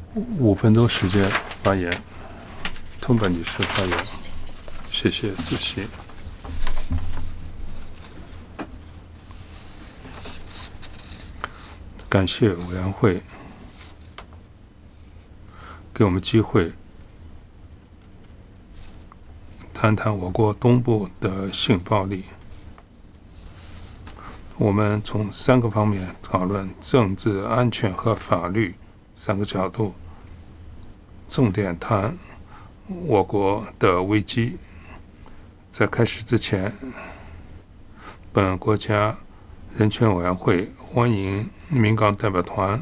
5分钟时间发言。通本女士发言。谢谢主席。感谢委员会给我们机会谈谈我国东部的性暴力。我们从3个方面讨论政治、安全和法律3个角度，重点谈我国的危机。在开始之前，本国家人权委员会欢迎民港代表团，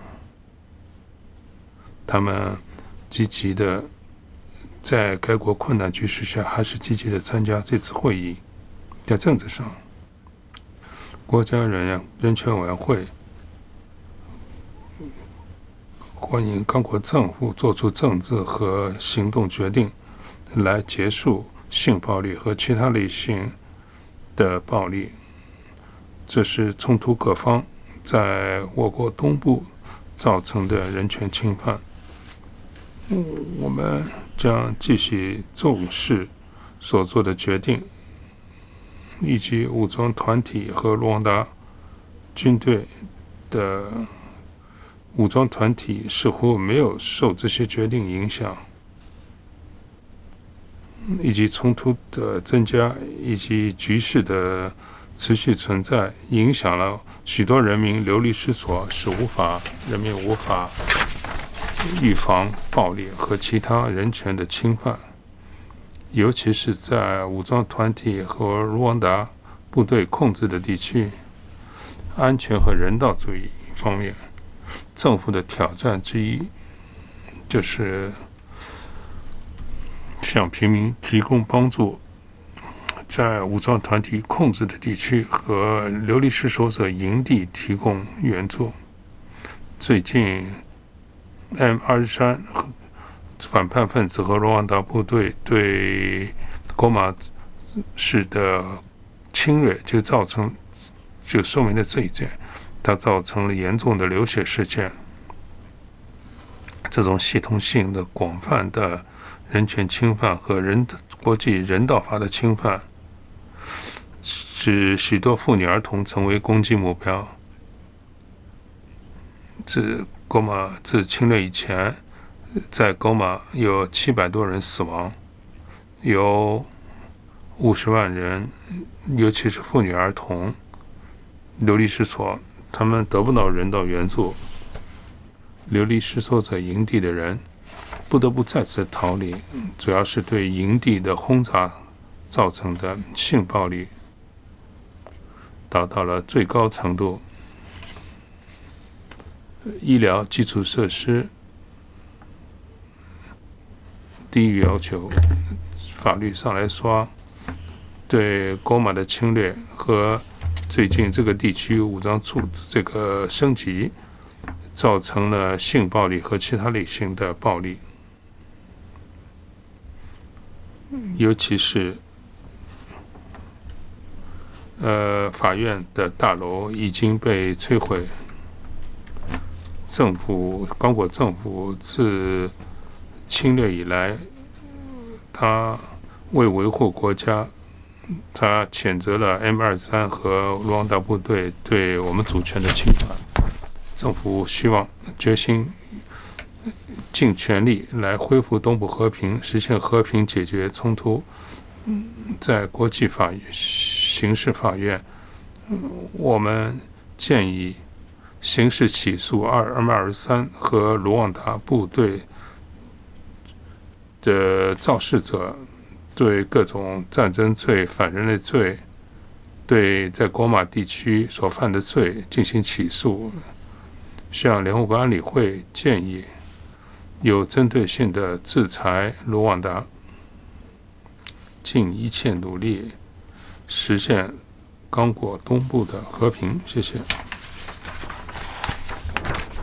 他们积极的在该国困难局势下还是积极的参加这次会议。在政治上，国家人权委员会欢迎刚果政府做出政治和行动决定，来结束性暴力和其他类型的暴力。这是冲突各方在我国东部造成的人权侵犯。我们将继续重视所做的决定，以及武装团体和卢旺达军队的武装团体似乎没有受这些决定影响，以及冲突的增加以及局势的持续存在，影响了许多人民流离失所，使人民无法预防暴力和其他人权的侵犯，尤其是在武装团体和卢旺达部队控制的地区。安全和人道主义方面，政府的挑战之一就是向平民提供帮助，在武装团体控制的地区和流离失所者营地提供援助。最近 M23 反叛分子和卢旺达部队对果马市的侵略就说明了这一点，它造成了严重的流血事件。这种系统性的广泛的人权侵犯和国际人道法的侵犯，使许多妇女儿童成为攻击目标。自侵略以前，在果马有700多人死亡，有50万人，尤其是妇女儿童流离失所，他们得不到人道援助。流离失所者营地的人不得不再次逃离，主要是对营地的轰炸造成的性暴力达到了最高程度。医疗基础设施低于要求，法律上来说，对果马的侵略和最近这个地区武装这个升级，造成了性暴力和其他类型的暴力，尤其是法院的大楼已经被摧毁。刚果政府自侵略以来，他为维护国家，他谴责了 M23 和卢旺达部队对我们主权的侵犯。政府希望决心尽全力来恢复东部和平，实现和平解决冲突。在国际刑事法院，我们建议刑事起诉M23和卢旺达部队的肇事者，对各种战争罪、反人类罪，对在果马地区所犯的罪进行起诉。向联合国安理会建议有针对性的制裁卢旺达，尽一切努力实现刚果东部的和平。谢谢。